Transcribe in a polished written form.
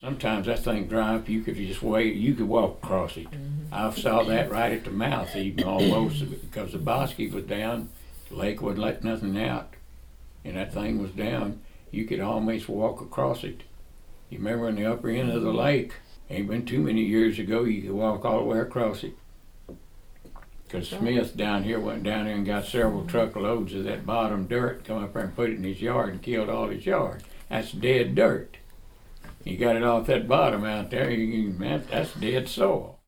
Sometimes that thing dry up, you could just wait, you could walk across it. I saw that right at the mouth even almost, because the bosque was down, the lake wouldn't let nothing out, and that thing was down. You could almost walk across it. You remember in the upper end of the lake, ain't been too many years ago, you could walk all the way across it. Because Smith down here went down there and got several truckloads of that bottom dirt, come up there and put it in his yard and killed all his yard. That's dead dirt. You got it off that bottom out there, that's dead soil.